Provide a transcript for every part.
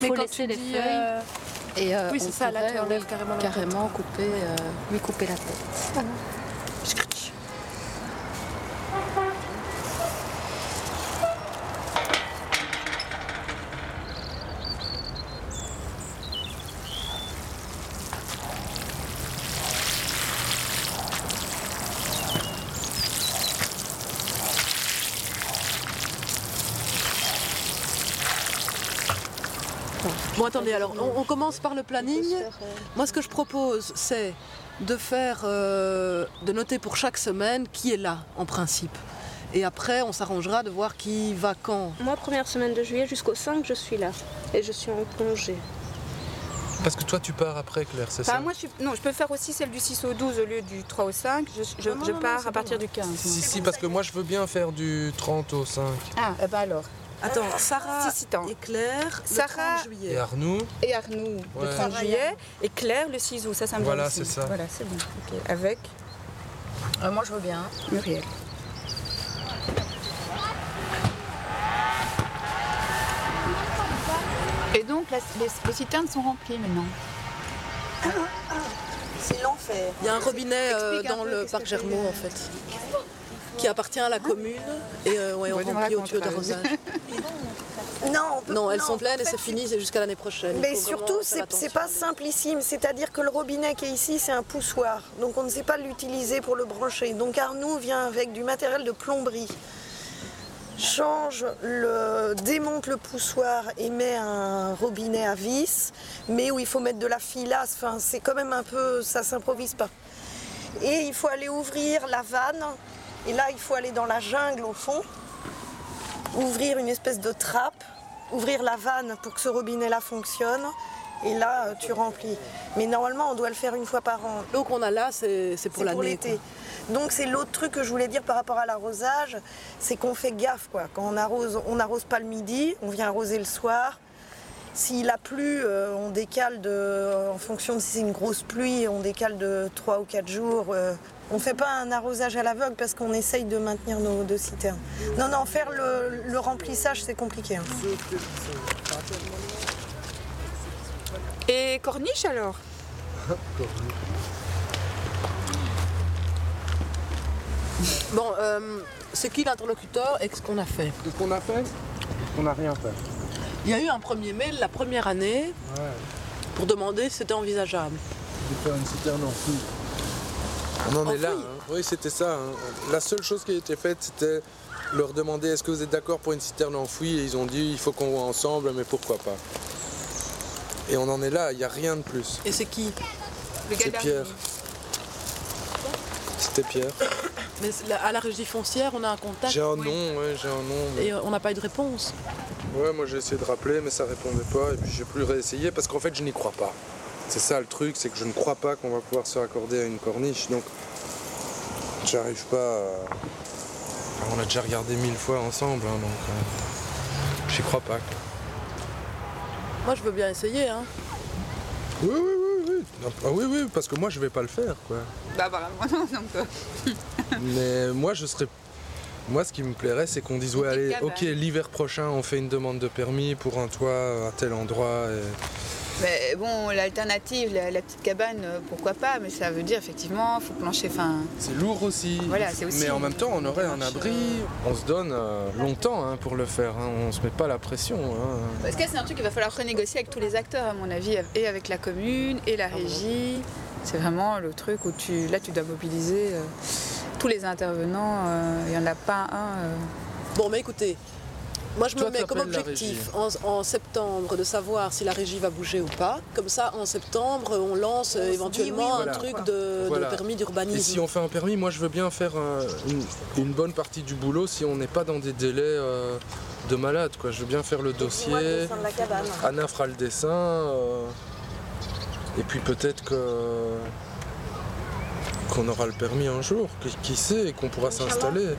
Mais faut quand laisser tu les dis, feuilles. Et oui, c'est on ça, là, tu pourrait, enlèves carrément la carrément couper, lui couper la tête. Voilà. Bon, attendez, alors on commence par le planning. Moi, ce que je propose, c'est de faire, de noter pour chaque semaine qui est là, en principe. Et après, on s'arrangera de voir qui va quand. Moi, première semaine de juillet jusqu'au 5, je suis là. Et je suis en congé. Parce que toi, tu pars après, Claire, c'est ça? Moi, je peux faire aussi celle du 6 au 12 au lieu du 3 au 5. Je pars à partir du 15. Si, parce que moi, je veux bien faire du 30 au 5. Ah, eh ben alors. Attends, Sarah Si, tant. et Claire, le Sarah 30 juillet. Et Arnoux? Et Arnoux, le 30 juillet. Et Claire, le 6 août. Ça me Voilà, va aussi. c'est ça. Voilà, c'est bon. Ok. Avec Moi, je veux bien. Muriel. Et donc, les citernes sont remplies maintenant. C'est l'enfer. Il y a un robinet dans le parc Germaud, en fait, qui appartient à la commune. Et on remplit au tuyau d'arrosage. Non, elles sont pleines et c'est fini, c'est jusqu'à l'année prochaine. Mais surtout, c'est pas simplissime. C'est-à-dire que le robinet qui est ici, c'est un poussoir. Donc on ne sait pas l'utiliser pour le brancher. Donc Arnoux vient avec du matériel de plomberie. Démonte le poussoir et met un robinet à vis, mais où il faut mettre de la filasse. Enfin, c'est quand même un peu, ça s'improvise pas. Et il faut aller ouvrir la vanne. Et là, il faut aller dans la jungle au fond, ouvrir une espèce de trappe, ouvrir la vanne pour que ce robinet-là fonctionne. Et là, tu remplis. Mais normalement, on doit le faire une fois par an. L'eau qu'on a là, c'est pour l'année. L'été. Donc c'est l'autre truc que je voulais dire par rapport à l'arrosage, c'est qu'on fait gaffe, quoi. Quand on n'arrose pas le midi, on vient arroser le soir. S'il a plu, on décale en fonction de si c'est une grosse pluie, on décale de 3 ou 4 jours. On ne fait pas un arrosage à l'aveugle parce qu'on essaye de maintenir nos 2 citernes. Non, faire le remplissage, c'est compliqué. Hein. Et corniche alors? Bon, c'est qui l'interlocuteur et ce qu'on a fait? Ce qu'on a fait? On n'a rien fait. Il y a eu un premier mail la première année pour demander si c'était envisageable. De faire une citerne enfouie. On en est là, hein. Oui, c'était ça. Hein. La seule chose qui a été faite, c'était leur demander est-ce que vous êtes d'accord pour une citerne enfouie, et ils ont dit il faut qu'on voit ensemble, mais pourquoi pas. Et on en est là, il n'y a rien de plus. Et c'est qui? C'est Pierre. C'était Pierre. Mais à la régie foncière, on a un contact. J'ai un nom, j'ai un nom. Mais... Et on n'a pas eu de réponse. Ouais, moi j'ai essayé de rappeler, mais ça répondait pas, et puis j'ai plus réessayé parce qu'en fait je n'y crois pas. C'est ça le truc, c'est que je ne crois pas qu'on va pouvoir se raccorder à une corniche, donc j'arrive pas à... On l'a déjà regardé 1000 fois ensemble, hein, donc j'y crois pas. Quoi. Moi je veux bien essayer, hein. Oui. Oui, parce que moi je vais pas le faire, quoi. Bah apparemment non, donc. Mais moi je serais... Moi ce qui me plairait c'est qu'on dise ouais allez, ok l'hiver prochain on fait une demande de permis pour un toit à tel endroit. Et... Mais bon, l'alternative, la petite cabane, pourquoi pas, mais ça veut dire effectivement, il faut plancher, C'est lourd aussi. Voilà, c'est aussi. Mais en même temps, on aurait un abri. On se donne longtemps pour le faire. Hein. On se met pas la pression. Hein. Parce que c'est un truc qu'il va falloir renégocier avec tous les acteurs, à mon avis, et avec la commune, et la régie. C'est vraiment le truc où tu dois mobiliser tous les intervenants. Il n'y en a pas un. Bon, mais écoutez. Moi, je me mets comme t'appelles la objectif en septembre de savoir si la régie va bouger ou pas. Comme ça, en septembre, on lance éventuellement un truc de permis d'urbanisme. Et si on fait un permis, moi je veux bien faire une bonne partie du boulot si on n'est pas dans des délais de malade. Quoi. Je veux bien faire le dossier. Anna fera le dessin. Et puis peut-être qu'on aura le permis un jour. Qui sait, et qu'on pourra s'installer.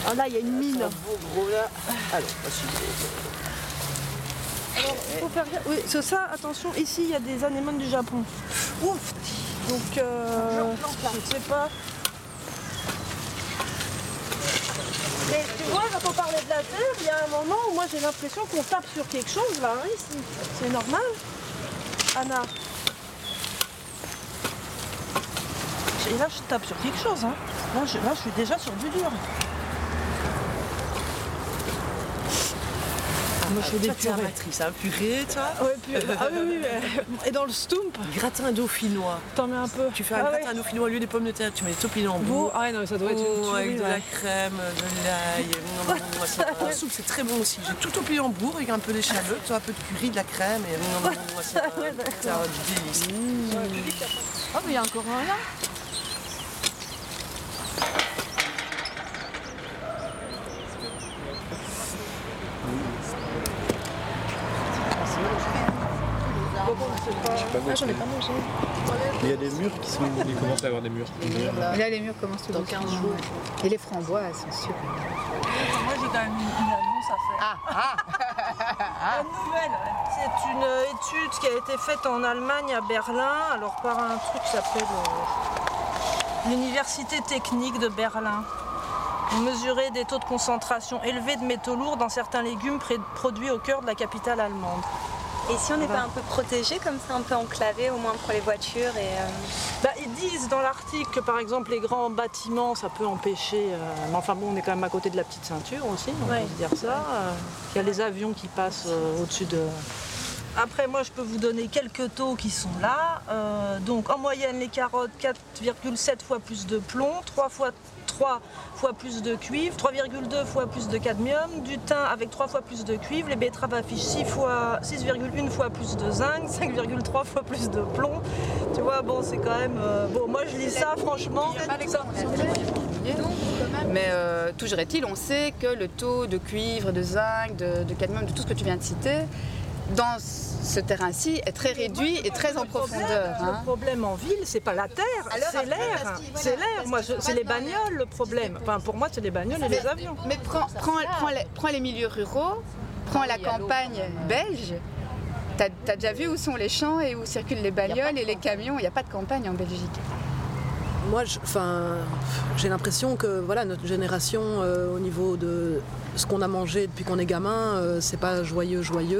Ah là, il y a une mine. Gros là. Alors, voici. Alors, il faut faire gaffe. Oui, c'est ça, attention, ici, il y a des anémones du Japon. Ouf. Donc, je ne sais pas. Mais tu vois, quand on parlait de la Terre, il y a un moment où moi j'ai l'impression qu'on tape sur quelque chose là, hein, ici. C'est normal, Anna? Et là, je tape sur quelque chose. Hein. Là, je suis déjà sur du dur. Moi, je fais des purées. Matrice, hein, purée, toi. Ouais, purée. Ah oui, et dans le stump. Gratin dauphinois. T'en mets un peu. Tu fais un gratin dauphinois au lieu des pommes de terre, tu mets des topinambours. Ah non, mais ça doit être une tuerie, avec de la crème, de l'ail. La soupe, c'est très bon aussi. J'ai tout topinambours avec un peu d'échalote, un peu de curry, de la crème. Et c'est du délice. Ah, mais il y a encore un là. J'en ai pas mangé. Il y a des murs qui sont. Il commence à y avoir des murs. Et là, les murs commencent tout Dans 15 jours. Et les framboises sont super. Moi, j'ai quand même une annonce à faire. Une nouvelle. C'est une étude qui a été faite en Allemagne, à Berlin, alors par un truc qui s'appelle l'Université technique de Berlin. On mesurait des taux de concentration élevés de métaux lourds dans certains légumes produits au cœur de la capitale allemande. Et si on n'est pas un peu protégé comme ça, un peu enclavé, au moins pour les voitures Ils disent dans l'article que par exemple les grands bâtiments, ça peut empêcher... mais enfin bon, on est quand même à côté de la petite ceinture aussi, on peut se dire ça. Il y a les avions qui passent au-dessus de... Après, moi, je peux vous donner quelques taux qui sont là. Donc en moyenne, les carottes, 4,7 fois plus de plomb, 3 fois plus de cuivre, 3,2 fois plus de cadmium, du thym avec 3 fois plus de cuivre, les betteraves affichent 6,1 fois plus de zinc, 5,3 fois plus de plomb. Tu vois, bon, c'est quand même... Bon, moi, je lis ça, franchement... Mais toujours est-il, on sait que le taux de cuivre, de zinc, de cadmium, de tout ce que tu viens de citer, dans ce terrain-ci est très réduit et très en profondeur. Le problème en ville, c'est pas la terre, c'est l'air. C'est l'air. Moi, c'est les bagnoles le problème. Enfin, pour moi, c'est les bagnoles et les avions. Mais prends les milieux ruraux, prends la campagne belge. T'as déjà vu où sont les champs et où circulent les bagnoles et les camions? Il n'y a pas de campagne en Belgique. Moi, j'ai l'impression que voilà, notre génération, au niveau de ce qu'on a mangé depuis qu'on est gamin, c'est pas joyeux.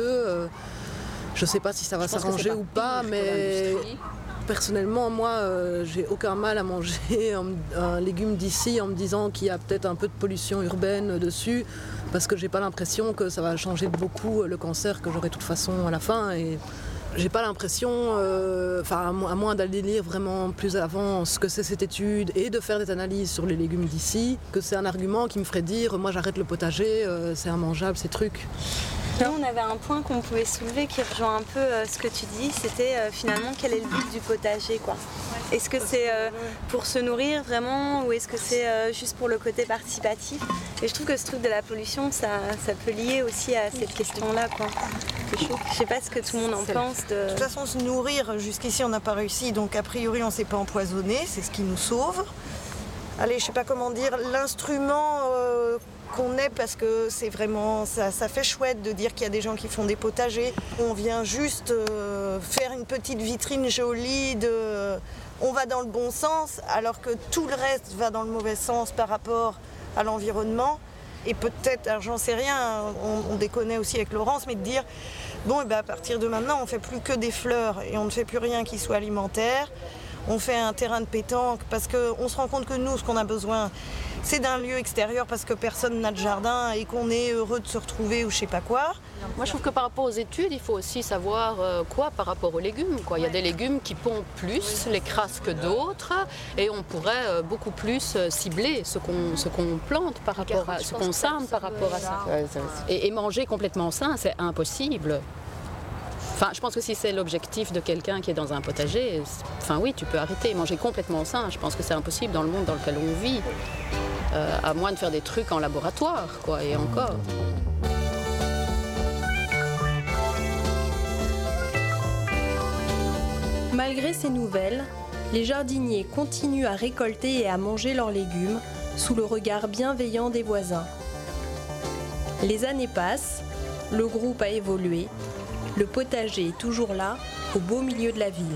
Je sais pas si ça va s'arranger ou pas, mais personnellement, moi, j'ai aucun mal à manger un légume d'ici en me disant qu'il y a peut-être un peu de pollution urbaine dessus, parce que j'ai pas l'impression que ça va changer de beaucoup le cancer que j'aurai de toute façon à la fin. Et j'ai pas l'impression, à moins d'aller lire vraiment plus avant ce que c'est cette étude et de faire des analyses sur les légumes d'ici, que c'est un argument qui me ferait dire moi j'arrête le potager, c'est immangeable ces trucs. Nous, on avait un point qu'on pouvait soulever qui rejoint un peu ce que tu dis, c'était finalement quel est le but du potager, quoi. Est-ce que c'est pour se nourrir vraiment ou est-ce que c'est juste pour le côté participatif? Et je trouve que ce truc de la pollution, ça peut lier aussi à cette question-là, quoi. Je sais pas ce que tout le monde en pense. De toute façon, se nourrir, jusqu'ici on n'a pas réussi, donc a priori on ne s'est pas empoisonné, c'est ce qui nous sauve. Allez, je sais pas comment dire, l'instrument qu'on est, parce que c'est vraiment, ça fait chouette de dire qu'il y a des gens qui font des potagers. On vient juste faire une petite vitrine jolie on va dans le bon sens, alors que tout le reste va dans le mauvais sens par rapport à l'environnement. Et peut-être, alors j'en sais rien, on déconne aussi avec Laurence, mais de dire, bon, et ben à partir de maintenant, on ne fait plus que des fleurs et on ne fait plus rien qui soit alimentaire. On fait un terrain de pétanque parce qu'on se rend compte que nous, ce qu'on a besoin, c'est d'un lieu extérieur parce que personne n'a de jardin et qu'on est heureux de se retrouver ou je sais pas quoi. Moi, je trouve que par rapport aux études, il faut aussi savoir quoi par rapport aux légumes, quoi. Il y a des légumes qui pompent plus les crasses que d'autres et on pourrait beaucoup plus cibler ce qu'on plante par rapport à ce qu'on sème par rapport à ça. Et manger complètement sain, c'est impossible. Enfin, je pense que si c'est l'objectif de quelqu'un qui est dans un potager, enfin oui, tu peux arrêter, manger complètement sain. Je pense que c'est impossible dans le monde dans lequel on vit, à moins de faire des trucs en laboratoire, quoi, et encore. Malgré ces nouvelles, les jardiniers continuent à récolter et à manger leurs légumes, sous le regard bienveillant des voisins. Les années passent, le groupe a évolué, le potager est toujours là, au beau milieu de la ville.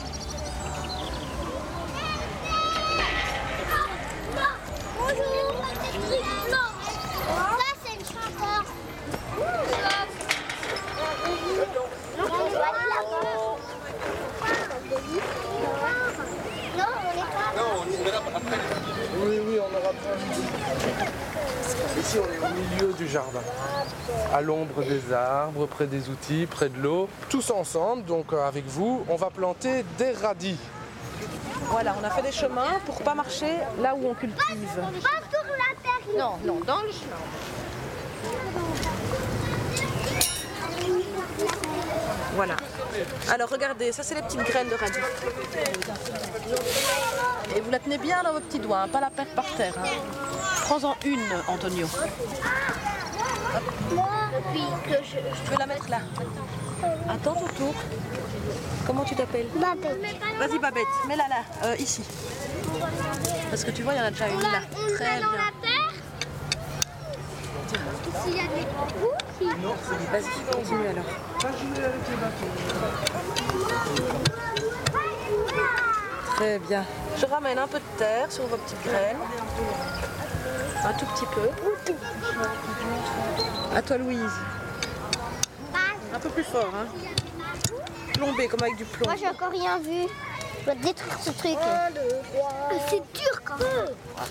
Oui, on aura besoin. Ici, on est au milieu du jardin, à l'ombre des arbres, près des outils, près de l'eau. Tous ensemble, donc avec vous, on va planter des radis. Voilà, on a fait des chemins pour pas marcher là où on cultive. Pas sur la terre. Non, dans le chemin. Voilà. Alors regardez, ça c'est les petites graines de radis. Et vous la tenez bien dans vos petits doigts, hein, pas la perdre par terre. Hein. Prends-en une, Antonio. Moi, puis que Je vais la mettre là. Attends ton tour. Comment tu t'appelles? Babette. Vas-y Babette, mets-la là, ici. Parce que tu vois, il y en a déjà une là. Très bien. S'il y a des coups, Vas-y, continue alors. Très bien. Je ramène un peu de terre sur vos petites graines. Un tout petit peu. À toi Louise. Un peu plus fort, hein. Plombé comme avec du plomb. moi j'ai encore rien vu. Je dois détruire ce truc. C'est dur quand même.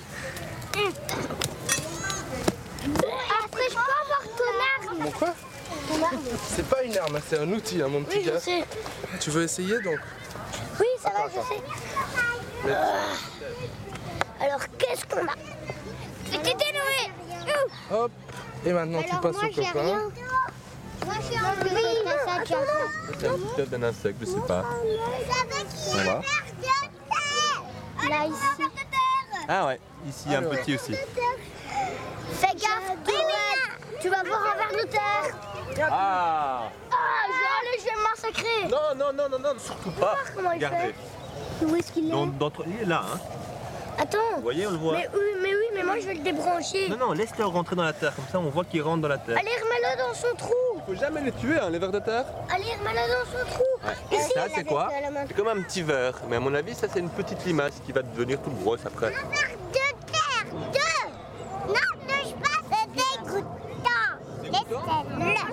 Après, je peux avoir ton arme. Mon quoi? Ton arme. C'est pas une arme, c'est un outil, hein, mon petit Oui, gars. je sais. Tu veux essayer donc? Oui, ça va, je sais. Mais- Alors, qu'est-ce qu'on a? C'était Noé. Hop, et maintenant tu Alors, passes moi, au j'ai copain. rien. Moi, je suis un peu comme ça, tiens. C'est un petit œuf d'un insecte, je sais pas. Voilà. Là, ici. Ah ouais, ici un petit aussi. Fais gaffe, tu vas voir un ver de terre. Ah Je vais me massacrer. Non, surtout pas. Comment il Regardez. Où est-ce qu'il est? Il est là, hein. Attends. Vous voyez, on le voit. Mais moi je vais le débrancher. Non, laisse-le rentrer dans la terre, comme ça on voit qu'il rentre dans la terre. Allez, remets-le dans son trou. Il faut jamais les tuer, hein, les vers de terre. Allez, remets-le dans son trou. Et Ici, ça, il c'est avait quoi? à la main. C'est comme un petit ver, mais à mon avis, ça c'est une petite limace qui va devenir toute grosse après. Un ver de terre. Deux. Non, touche pas, c'est dégoûtant. Laisse-le.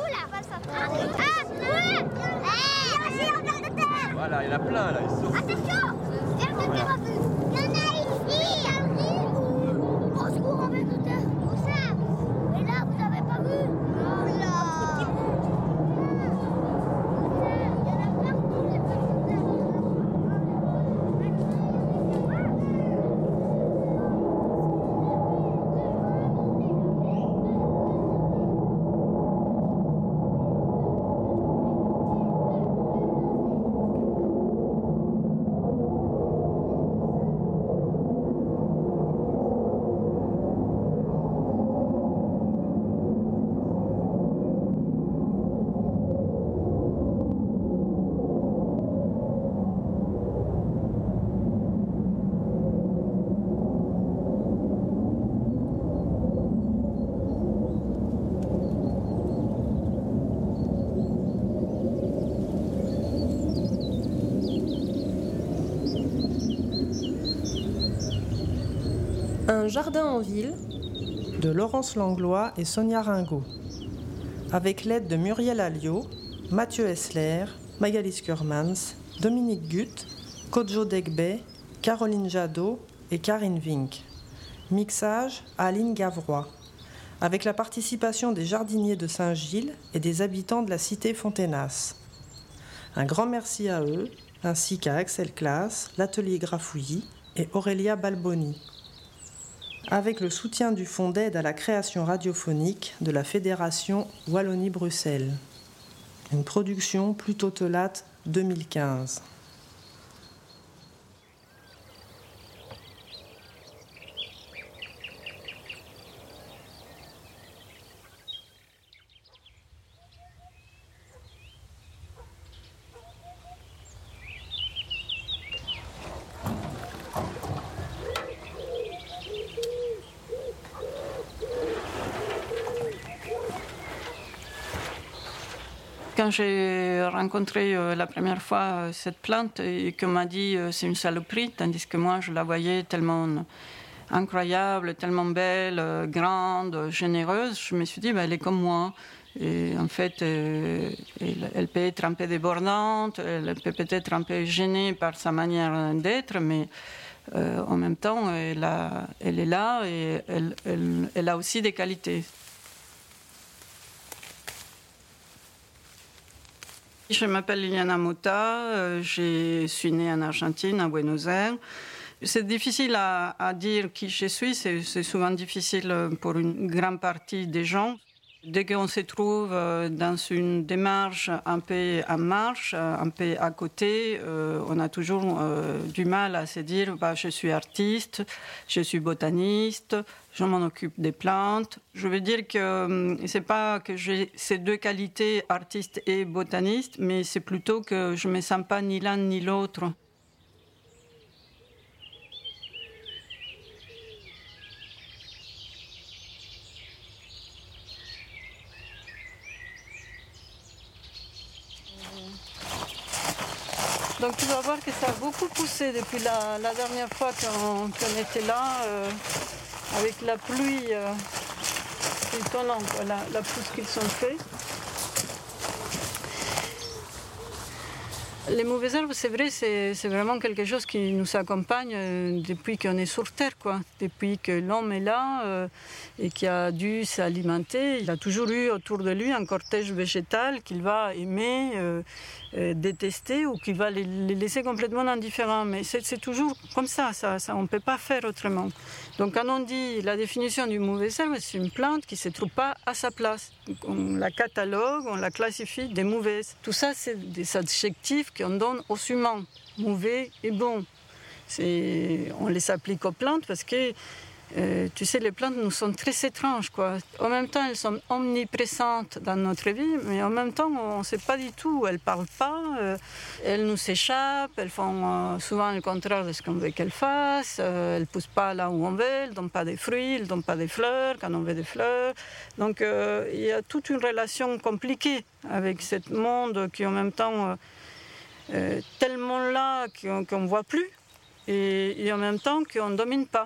J'ai un ver de terre. Voilà, il y en a plein là, ils sont. Attention. Ver de terre un peu. Il y en a ici. Au secours, un ver de terre. Où ça? Mais là, vous avez pas vu? Oh là. Il y en a partout, les vers de terre. Un jardin en ville de Laurence Langlois et Sonia Ringot, avec l'aide de Muriel Alliot, Mathieu Hessler, Magali Skurmans, Dominique Gutt, Kodjo Degbe, Caroline Jadot et Karine Vink. Mixage Aline Gavrois, avec la participation des jardiniers de Saint-Gilles et des habitants de la cité Fontenas. Un grand merci à eux, ainsi qu'à Axel Claas, l'atelier Grafouilly et Aurélia Balboni, avec le soutien du Fonds d'aide à la création radiophonique de la Fédération Wallonie-Bruxelles. Une production Plutôt Telate 2015. Quand j'ai rencontré la première fois cette plante et qu'on m'a dit c'est une saloperie, tandis que moi je la voyais tellement incroyable, tellement belle, grande, généreuse, je me suis dit elle est comme moi. Et en fait, elle peut être un peu débordante, elle peut peut-être un peu gênée par sa manière d'être, mais en même temps, elle est là et elle a aussi des qualités. Je m'appelle Liliana Mota, je suis née en Argentine, à Buenos Aires. C'est difficile à dire qui je suis, c'est souvent difficile pour une grande partie des gens. Dès qu'on se trouve dans une démarche un peu en marche, un peu à côté, on a toujours du mal à se dire je suis artiste, je suis botaniste, je m'en occupe des plantes. Je veux dire que c'est pas que j'ai ces deux qualités, artiste et botaniste, mais c'est plutôt que je me sens pas ni l'un ni l'autre. Donc tu vas voir que ça a beaucoup poussé depuis la dernière fois qu'on était là, avec la pluie étonnante, la pousse qu'ils ont fait. Les mauvaises herbes, c'est vrai, c'est vraiment quelque chose qui nous accompagne depuis qu'on est sur Terre, quoi. Depuis que l'homme est là et qui a dû s'alimenter. Il a toujours eu autour de lui un cortège végétal qu'il va aimer, détester ou qu'il va les laisser complètement indifférents. Mais c'est toujours comme ça, on ne peut pas faire autrement. Donc quand on dit la définition d'une mauvaise herbe, c'est une plante qui ne se trouve pas à sa place. On la catalogue, on la classifie des mauvaises. Tout ça, c'est des adjectifs qu'on donne aux humains, mauvais et bon. On les applique aux plantes parce que, tu sais, les plantes nous sont très étranges, quoi. En même temps, elles sont omniprésentes dans notre vie, mais en même temps, on ne sait pas du tout. Elles ne parlent pas, elles nous échappent, elles font souvent le contraire de ce qu'on veut qu'elles fassent, elles ne poussent pas là où on veut, elles ne donnent pas des fruits, elles ne donnent pas des fleurs quand on veut des fleurs. Donc, il y a toute une relation compliquée avec ce monde qui, en même temps, tellement là qu'on ne voit plus et en même temps qu'on ne domine pas.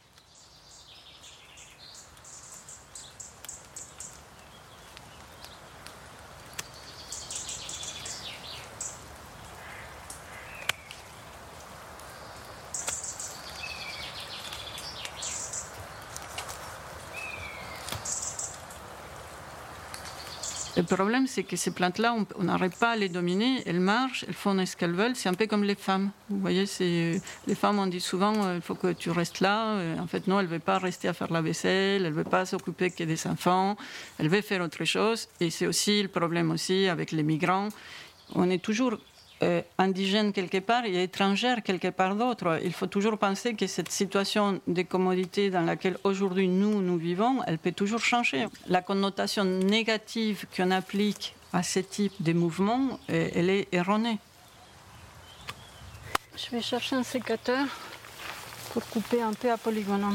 Le problème, c'est que ces plantes-là, on n'arrive pas à les dominer. Elles marchent, elles font ce qu'elles veulent. C'est un peu comme les femmes. Vous voyez, les femmes, on dit souvent, il faut que tu restes là. En fait, non, elle ne veut pas rester à faire la vaisselle. Elle ne veut pas s'occuper que des enfants. Elle veut faire autre chose. Et c'est aussi le problème aussi avec les migrants. On est toujours indigène quelque part et étrangère quelque part d'autre. Il faut toujours penser que cette situation de commodité dans laquelle aujourd'hui nous vivons, elle peut toujours changer. La connotation négative qu'on applique à ce type de mouvement, elle est erronée. Je vais chercher un sécateur pour couper un peu à polygonome.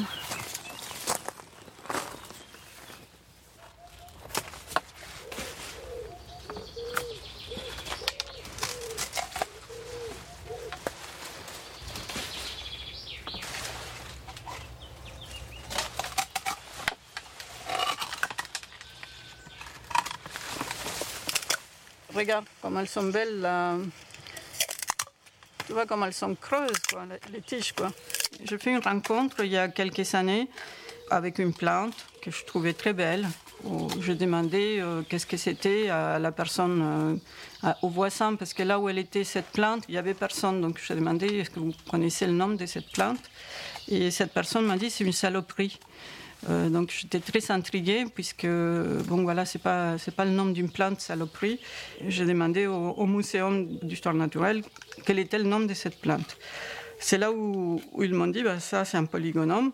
Regarde comme elles sont belles, là. Tu vois comme elles sont creuses, quoi, les tiges, quoi. J'ai fait une rencontre il y a quelques années avec une plante que je trouvais très belle. Où je demandais qu'est-ce que c'était à la personne, au voisin, parce que là où elle était, cette plante, il n'y avait personne. Donc je demandais est-ce que vous connaissez le nom de cette plante. Et cette personne m'a dit c'est une saloperie. Donc j'étais très intriguée puisque bon voilà c'est pas le nom d'une plante saloperie. J'ai demandé au Muséum d'histoire naturelle quel était le nom de cette plante. C'est là où ils m'ont dit ça c'est un polygonome.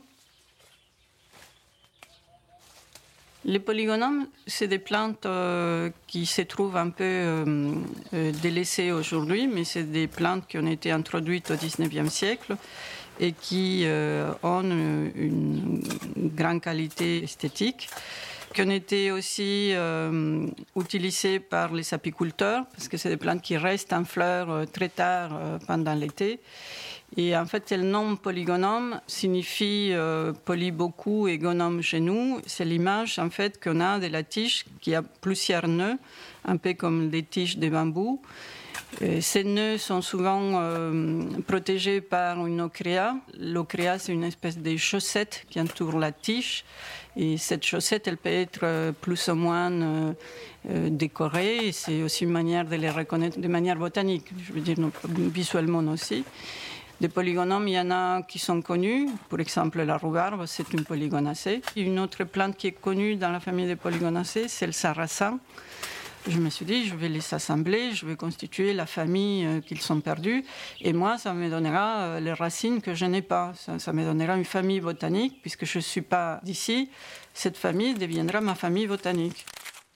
Les polygonomes, c'est des plantes qui se trouvent un peu délaissées aujourd'hui, mais c'est des plantes qui ont été introduites au XIXe siècle et qui ont une grande qualité esthétique. qui ont été aussi utilisées par les apiculteurs, parce que c'est des plantes qui restent en fleurs très tard pendant l'été. Et en fait, le nom polygonome signifie poly beaucoup et gonome chez nous. C'est l'image en fait qu'on a de la tige qui a plusieurs nœuds, un peu comme des tiges de bambou. Et ces nœuds sont souvent protégés par une ocrea. L'ocrea, c'est une espèce de chaussette qui entoure la tige. Et cette chaussette, elle peut être plus ou moins décorée. Et c'est aussi une manière de les reconnaître de manière botanique, je veux dire visuellement aussi. Des polygonomes, il y en a qui sont connus. Par exemple, la rhubarbe, c'est une polygonacée. Une autre plante qui est connue dans la famille des polygonacées, c'est le sarrasin. Je me suis dit, je vais les assembler, je vais constituer la famille qu'ils sont perdus. Et moi, ça me donnera les racines que je n'ai pas. Ça me donnera une famille botanique, puisque je ne suis pas d'ici. Cette famille deviendra ma famille botanique.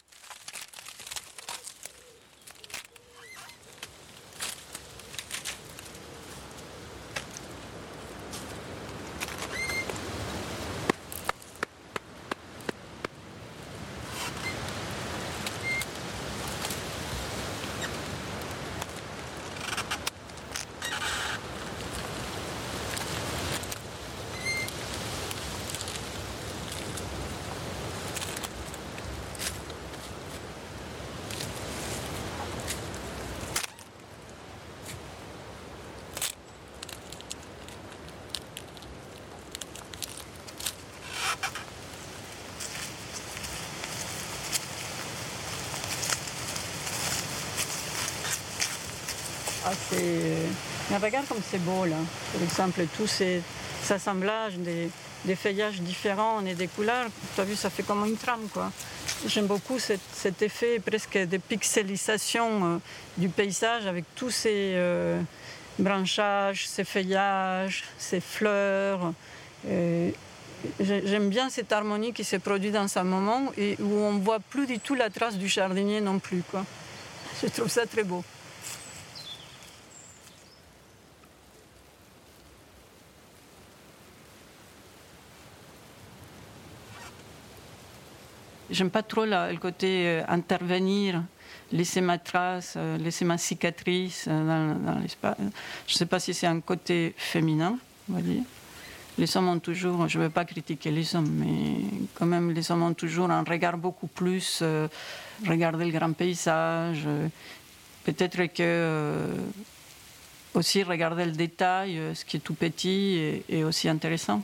Mais regarde comme c'est beau là. Par exemple, tous ces assemblages des feuillages différents et des couleurs, tu as vu, ça fait comme une trame quoi. J'aime beaucoup cet effet presque de pixelisation du paysage avec tous ces branchages, ces feuillages, ces fleurs. J'aime bien cette harmonie qui se produit dans ce moment et où on ne voit plus du tout la trace du jardinier non plus, quoi. Je trouve ça très beau. J'aime pas trop le côté intervenir, laisser ma trace, laisser ma cicatrice dans l'espace. Je ne sais pas si c'est un côté féminin, on va dire. Les hommes ont toujours, je ne veux pas critiquer les hommes, mais quand même les hommes ont toujours un regard beaucoup plus, regarder le grand paysage. Peut-être que aussi regarder le détail, ce qui est tout petit est aussi intéressant.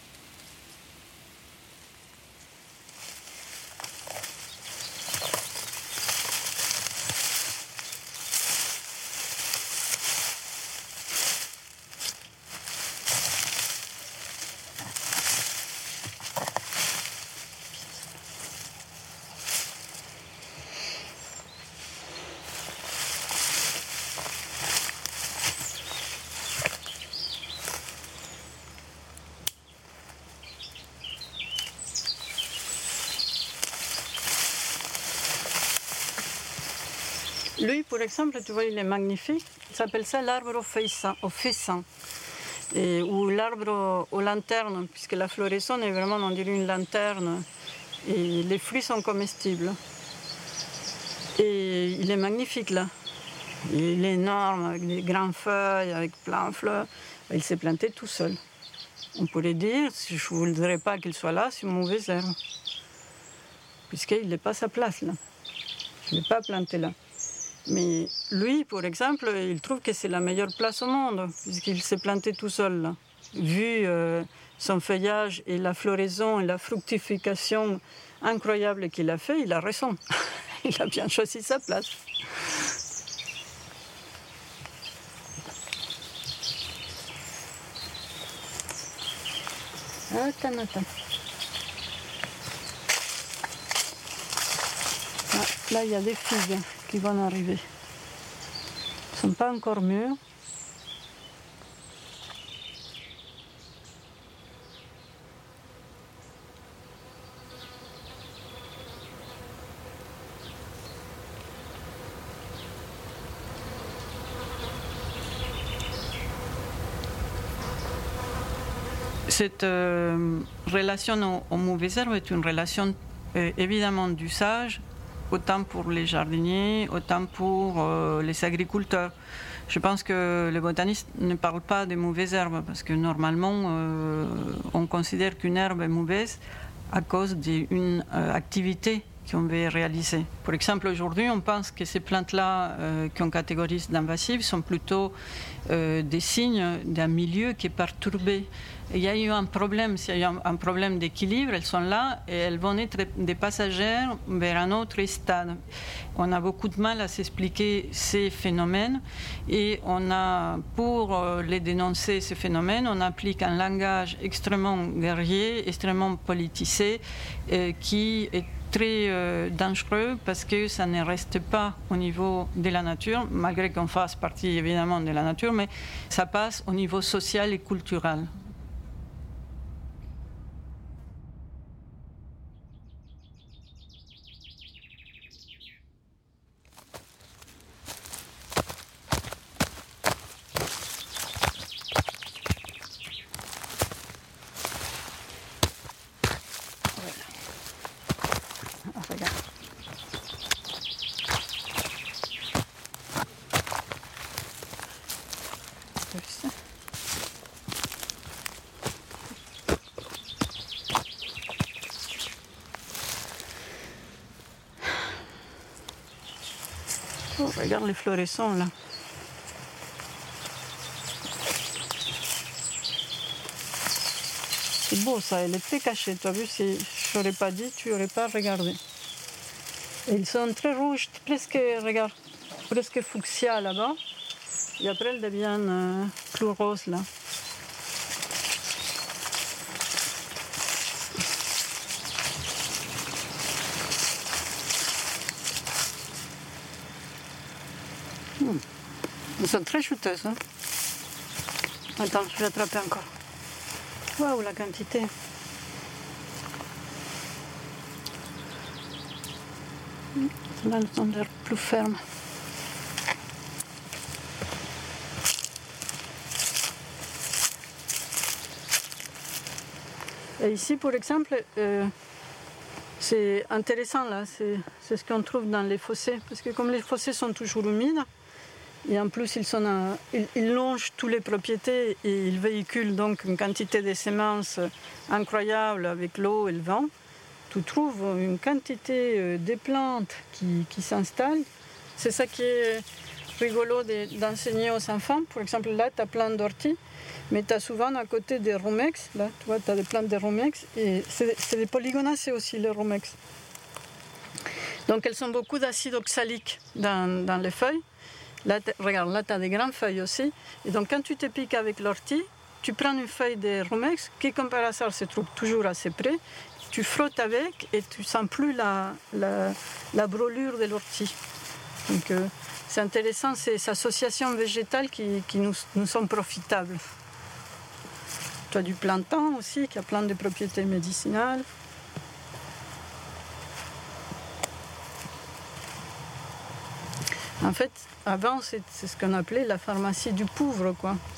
Lui, par exemple, tu vois, il est magnifique. Il s'appelle ça l'arbre au faisceau. Ou l'arbre aux lanternes, puisque la floraison est vraiment, on dirait, une lanterne. Et les fruits sont comestibles. Et il est magnifique, là. Il est énorme, avec des grandes feuilles, avec plein de fleurs. Il s'est planté tout seul. On pourrait dire, si je ne voudrais pas qu'il soit là, c'est une mauvaise herbe. Puisqu'il n'est pas à sa place, là. Je ne l'ai pas planté là. Mais lui, par exemple, il trouve que c'est la meilleure place au monde, puisqu'il s'est planté tout seul, là. Vu son feuillage et la floraison et la fructification incroyable qu'il a fait, il a raison. Il a bien choisi sa place. Attends. Ah, là, il y a des figues qui vont arriver. Ils ne sont pas encore mûrs. Cette relation aux mauvaises herbes est une relation évidemment d'usage, autant pour les jardiniers, autant pour les agriculteurs. Je pense que les botanistes ne parlent pas de mauvaises herbes, parce que normalement, on considère qu'une herbe est mauvaise à cause d'une activité qu'on veut réaliser. Par exemple, aujourd'hui, on pense que ces plantes-là qu'on catégorise d'invasives sont plutôt des signes d'un milieu qui est perturbé. Il y a eu un problème, s'il y a eu un problème d'équilibre, elles sont là et elles vont être des passagères vers un autre stade. On a beaucoup de mal à s'expliquer ces phénomènes et on a, pour les dénoncer, ces phénomènes, on applique un langage extrêmement guerrier, extrêmement politisé, qui est très dangereux parce que ça ne reste pas au niveau de la nature, malgré qu'on fasse partie évidemment de la nature, mais ça passe au niveau social et culturel. Oh, regarde les floraisons là. C'est beau ça, elle est très cachée. Tu as vu, si je n'aurais pas dit, tu n'aurais pas regardé. Et ils sont très rouges, presque, regarde, presque fuchsia là-bas. Et après, elles deviennent plus roses là. Elles sont très juteuses. Hein. Attends, je vais attraper encore. Waouh, la quantité. Là, elles ont l'air plus fermes. Et ici, par exemple, c'est intéressant, là, c'est ce qu'on trouve dans les fossés. Parce que comme les fossés sont toujours humides, et en plus ils longent toutes les propriétés et ils véhiculent donc une quantité de semences incroyable avec l'eau et le vent, tu trouves une quantité de plantes qui s'installent. C'est ça qui est rigolo d'enseigner aux enfants. Par exemple, là, tu as plein d'orties, mais tu as souvent à côté des romex. Là, tu vois, tu as des plantes de romex. Et c'est des polygonacées aussi, les romex. Donc, elles ont beaucoup d'acide oxalique dans les feuilles. Là, regarde, là, tu as des grandes feuilles aussi. Et donc, quand tu te piques avec l'ortie, tu prends une feuille de romex qui, comme par hasard, se trouve toujours assez près. Tu frottes avec et tu ne sens plus la brûlure de l'ortie. Donc, c'est intéressant, ces associations végétales qui nous sont profitables. Tu as du plantain aussi, qui a plein de propriétés médicinales. En fait, avant, c'est ce qu'on appelait la pharmacie du pauvre, quoi.